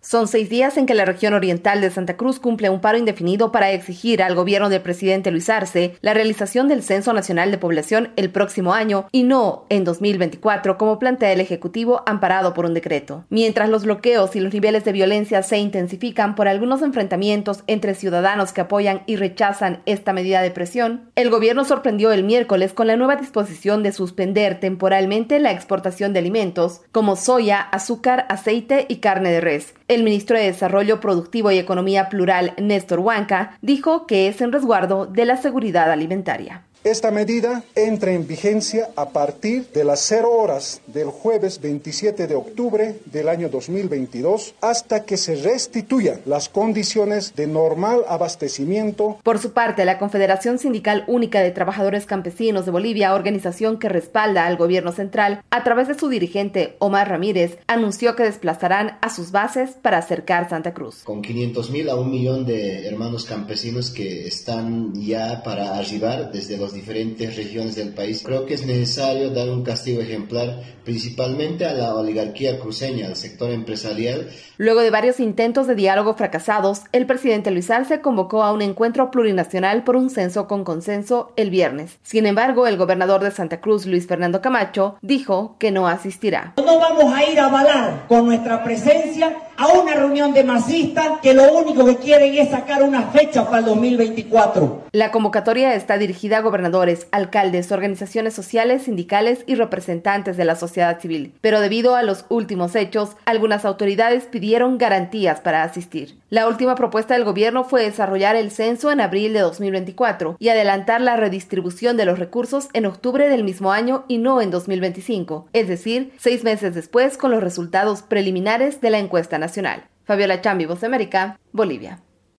Son 6 días en que la región oriental de Santa Cruz cumple un paro indefinido para exigir al gobierno del presidente Luis Arce la realización del Censo Nacional de Población el próximo año y no en 2024, como plantea el Ejecutivo amparado por un decreto. Mientras los bloqueos y los niveles de violencia se intensifican por algunos enfrentamientos entre ciudadanos que apoyan y rechazan esta medida de presión, el gobierno sorprendió el miércoles con la nueva disposición de suspender temporalmente la exportación de alimentos como soya, azúcar, aceite y carne de res. El ministro de Desarrollo Productivo y Economía Plural, Néstor Huanca, dijo que es en resguardo de la seguridad alimentaria. Esta medida entra en vigencia a partir de las 0 horas del jueves 27 de octubre del año 2022 hasta que se restituyan las condiciones de normal abastecimiento. Por su parte, la Confederación Sindical Única de Trabajadores Campesinos de Bolivia, organización que respalda al gobierno central, a través de su dirigente Omar Ramírez, anunció que desplazarán a sus bases para acercar Santa Cruz. Con 500,000 a 1 millón de hermanos campesinos que están ya para arribar desde los diferentes regiones del país. Creo que es necesario dar un castigo ejemplar principalmente a la oligarquía cruceña, al sector empresarial. Luego de varios intentos de diálogo fracasados, el presidente Luis Arce convocó a un encuentro plurinacional por un censo con consenso el viernes. Sin embargo, el gobernador de Santa Cruz, Luis Fernando Camacho, dijo que no asistirá. No vamos a ir a avalar con nuestra presencia a una reunión de masistas que lo único que quieren es sacar una fecha para el 2024. La convocatoria está dirigida a gobernadores, alcaldes, organizaciones sociales, sindicales y representantes de la sociedad civil. Pero debido a los últimos hechos, algunas autoridades pidieron garantías para asistir. La última propuesta del gobierno fue desarrollar el censo en abril de 2024 y adelantar la redistribución de los recursos en octubre del mismo año y no en 2025, es decir, 6 meses después con los resultados preliminares de la encuesta nacional. Fabiola Chambi, Voz de América, Bolivia.